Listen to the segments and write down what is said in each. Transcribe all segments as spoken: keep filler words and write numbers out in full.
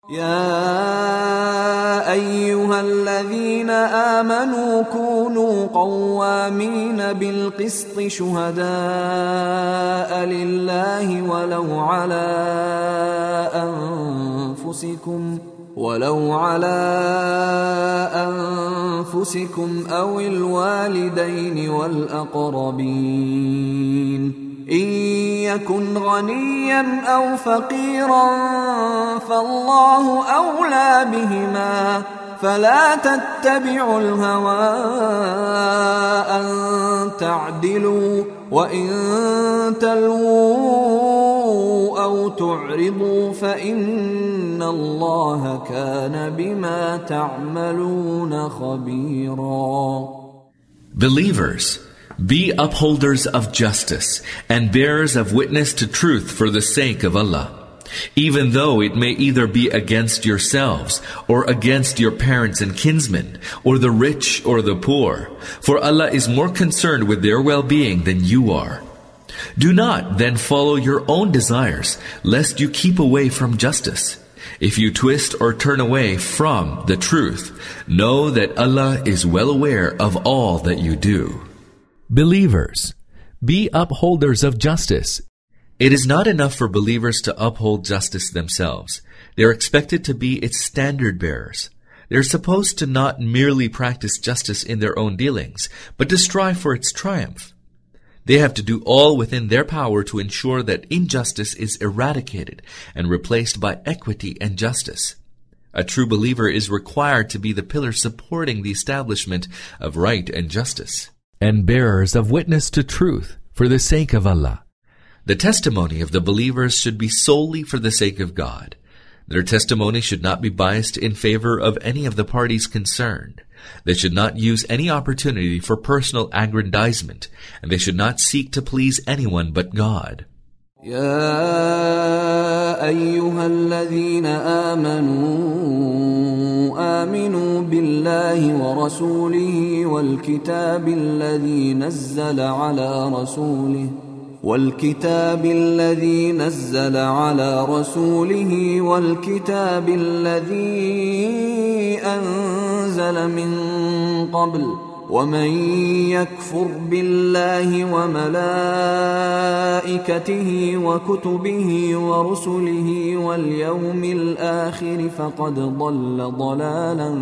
يا أيها الذين آمنوا كونوا قوامين بالقسط شهداء لله ولو على أنفسكم ولو على أنفسكم أو الوالدين والأقربين إن يكن غنيا أو فقيرا فالله أولى بهما فلا تتبعوا الهوى أن تعدلوا وإن تلووا أو تعرضوا فإن الله كان بما تعملون خبيرا. Believers, be upholders of justice and bearers of witness to truth for the sake of Allah, even though it may either be against yourselves or against your parents and kinsmen, or the rich or the poor, for Allah is more concerned with their well-being than you are. Do not then follow your own desires, lest you keep away from justice. If you twist or turn away from the truth, know that Allah is well aware of all that you do. Believers, be upholders of justice. It is not enough for believers to uphold justice themselves. They are expected to be its standard bearers. They are supposed to not merely practice justice in their own dealings, but to strive for its triumph. They have to do all within their power to ensure that injustice is eradicated and replaced by equity and justice. A true believer is required to be the pillar supporting the establishment of right and justice, and bearers of witness to truth for the sake of Allah. The testimony of the believers should be solely for the sake of God. Their testimony should not be biased in favor of any of the parties concerned. They should not use any opportunity for personal aggrandizement, and they should not seek to please anyone but God. يا أيها الذين آمنوا آمنوا بالله ورسوله والكتاب الذي نزل على رسوله والكتاب الذي نزل على رسوله والكتاب الذي أنزل من قبل ومن يكفر بالله وملائكته وكتبه ورسله واليوم الآخر فقد ضل ضلالا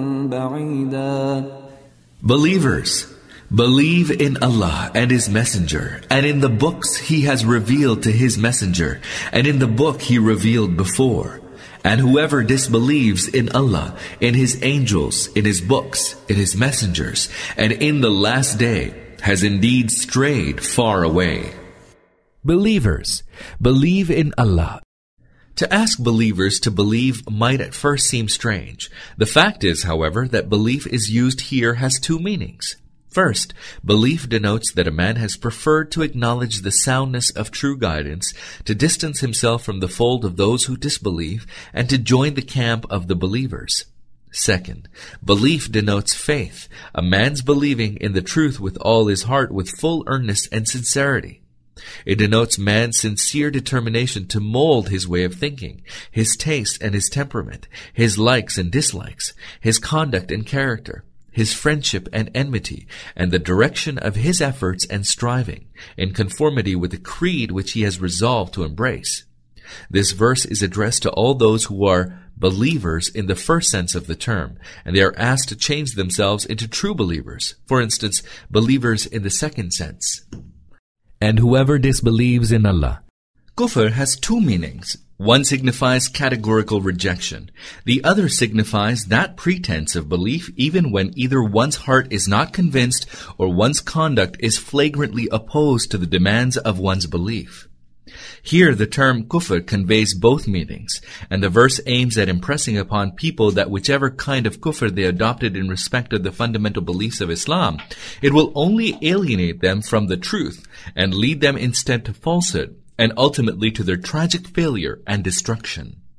بعيدا. Believers, believe in Allah and His Messenger, and in the books He has revealed to His Messenger, and in the book He revealed before. And whoever disbelieves in Allah, in His angels, in His books, in His messengers, and in the last day, has indeed strayed far away. Believers, believe in Allah. To ask believers to believe might at first seem strange. The fact is, however, that belief is used here has two meanings. First, belief denotes that a man has preferred to acknowledge the soundness of true guidance, to distance himself from the fold of those who disbelieve, and to join the camp of the believers. Second, belief denotes faith, a man's believing in the truth with all his heart with full earnest and sincerity. It denotes man's sincere determination to mold his way of thinking, his taste and his temperament, his likes and dislikes, his conduct and character, his friendship and enmity, and the direction of his efforts and striving, in conformity with the creed which he has resolved to embrace. This verse is addressed to all those who are believers in the first sense of the term, and they are asked to change themselves into true believers, for instance, believers in the second sense. And whoever disbelieves in Allah. Kufr has two meanings. One signifies categorical rejection. The other signifies that pretense of belief even when either one's heart is not convinced or one's conduct is flagrantly opposed to the demands of one's belief. Here the term kufr conveys both meanings, and the verse aims at impressing upon people that whichever kind of kufr they adopted in respect of the fundamental beliefs of Islam, it will only alienate them from the truth and lead them instead to falsehood, and ultimately to their tragic failure and destruction.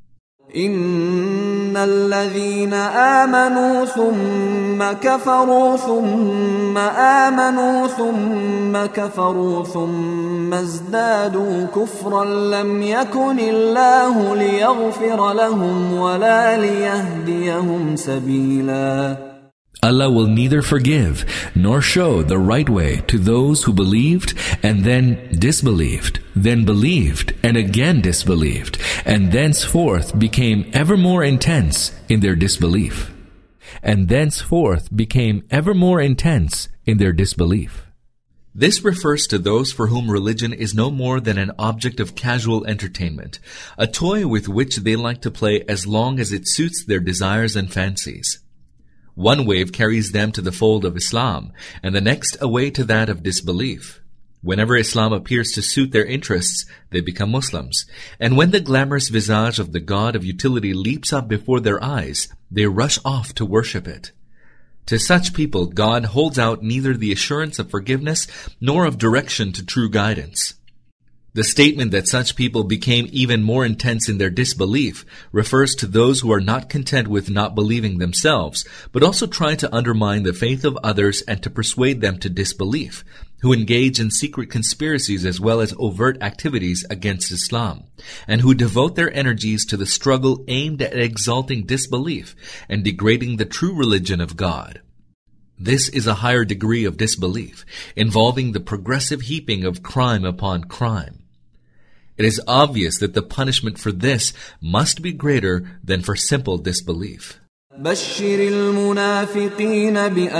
إن الذين آمنوا ثم كفروا ثم آمنوا ثم كفروا ثم ازدادوا كفرا لم يكن الله ليغفر لهم ولا ليهديهم سبيلا. Allah will neither forgive nor show the right way to those who believed and then disbelieved, then believed and again disbelieved, and thenceforth became ever more intense in their disbelief. And thenceforth became ever more intense in their disbelief. This refers to those for whom religion is no more than an object of casual entertainment, a toy with which they like to play as long as it suits their desires and fancies. One wave carries them to the fold of Islam, and the next away to that of disbelief. Whenever Islam appears to suit their interests, they become Muslims. And when the glamorous visage of the God of utility leaps up before their eyes, they rush off to worship it. To such people, God holds out neither the assurance of forgiveness nor of direction to true guidance. The statement that such people became even more intense in their disbelief refers to those who are not content with not believing themselves, but also try to undermine the faith of others and to persuade them to disbelief, who engage in secret conspiracies as well as overt activities against Islam, and who devote their energies to the struggle aimed at exalting disbelief and degrading the true religion of God. This is a higher degree of disbelief, involving the progressive heaping of crime upon crime. It is obvious that the punishment for this must be greater than for simple disbelief. بشر المنافقين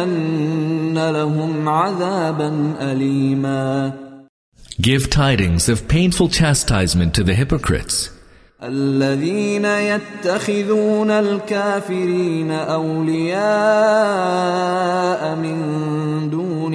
بأن لهم عذابا أليما. Give tidings of painful chastisement to the hypocrites. الذين يتخذون الكافرين أولياء من دون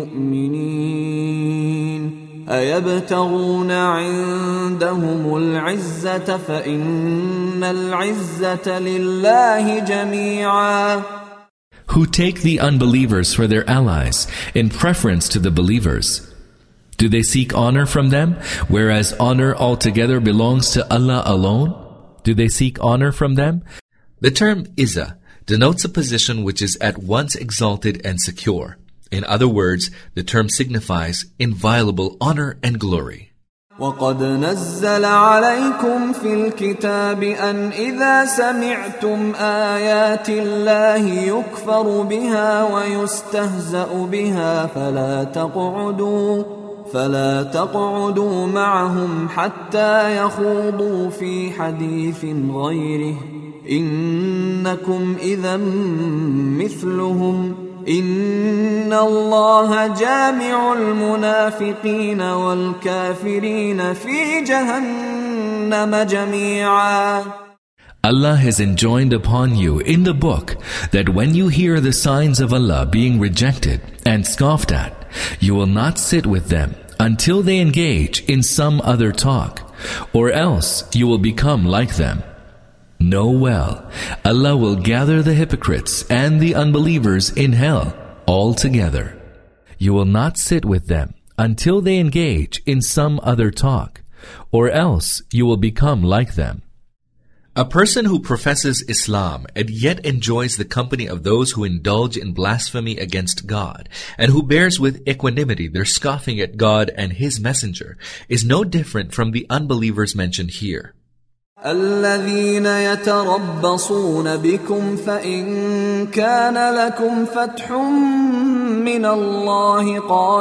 المؤمنين أيبتغون عندهم العزة فإن العزة لله جميعا. Who take the unbelievers for their allies in preference to the believers. Do they seek honor from them, whereas honor altogether belongs to Allah alone? Do they seek honor from them? The term Izzah denotes a position which is at once exalted and secure. In other words, the term signifies inviolable honor and glory. وَقَدْ نَزَّلَ عَلَيْكُمْ فِي الْكِتَابِ أَنْ إِذَا سَمِعْتُمْ آيَاتِ اللَّهِ يُكْفَرُ بِهَا وَيُسْتَهْزَأُ بِهَا فَلَا تَقْعُدُوا فَلَا تَقْعُدُوا مَعَهُمْ حَتَّى يَخُوضُوا فِي حَدِيثٍ غَيْرِهِ إِنَّكُمْ إِذًا مِثْلُهُمْ إِنَّ اللَّهَ جَامِعُ الْمُنَافِقِينَ وَالْكَافِرِينَ فِي جَهَنَّمَ جَمِيعًا. Allah has enjoined upon you in the book that when you hear the signs of Allah being rejected and scoffed at, you will not sit with them until they engage in some other talk, or else you will become like them. Know well, Allah will gather the hypocrites and the unbelievers in hell all together. You will not sit with them until they engage in some other talk, or else you will become like them. A person who professes Islam and yet enjoys the company of those who indulge in blasphemy against God and who bears with equanimity their scoffing at God and His Messenger is no different from the unbelievers mentioned here. الذين يتربصون بكم فإن كان لكم فتح من الله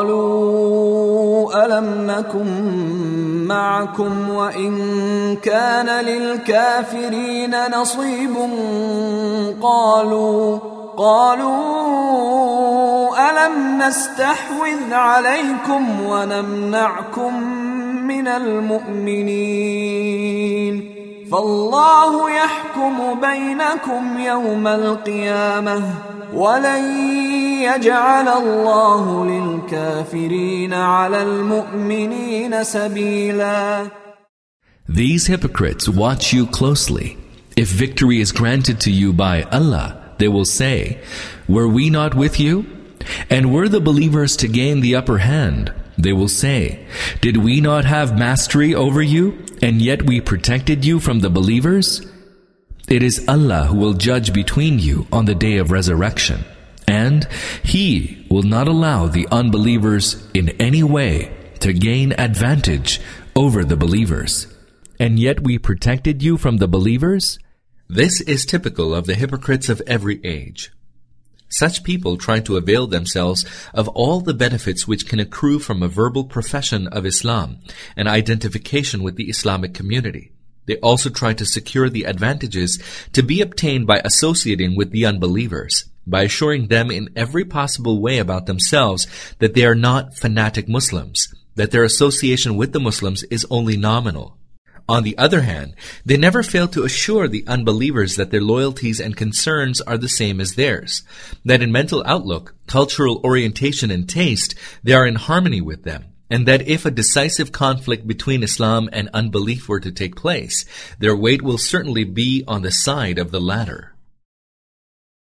قالوا ألم نكن معكم وإن كان للكافرين نصيب قالوا قالوا ألم نستحوذ عليكم ونمنعكم من المؤمنين فالله يحكم بينكم يوم القيامة ولن يجعل الله للكافرين على المؤمنين سبيلا. These hypocrites watch you closely. If victory is granted to you by Allah, they will say, were we not with you? And were the believers to gain the upper hand? They will say, did we not have mastery over you, and yet we protected you from the believers? It is Allah who will judge between you on the day of resurrection, and He will not allow the unbelievers in any way to gain advantage over the believers. And yet we protected you from the believers? This is typical of the hypocrites of every age. Such people try to avail themselves of all the benefits which can accrue from a verbal profession of Islam and identification with the Islamic community. They also try to secure the advantages to be obtained by associating with the unbelievers, by assuring them in every possible way about themselves that they are not fanatic Muslims, that their association with the Muslims is only nominal. On the other hand, they never fail to assure the unbelievers that their loyalties and concerns are the same as theirs, that in mental outlook, cultural orientation, and taste, they are in harmony with them, and that if a decisive conflict between Islam and unbelief were to take place, their weight will certainly be on the side of the latter.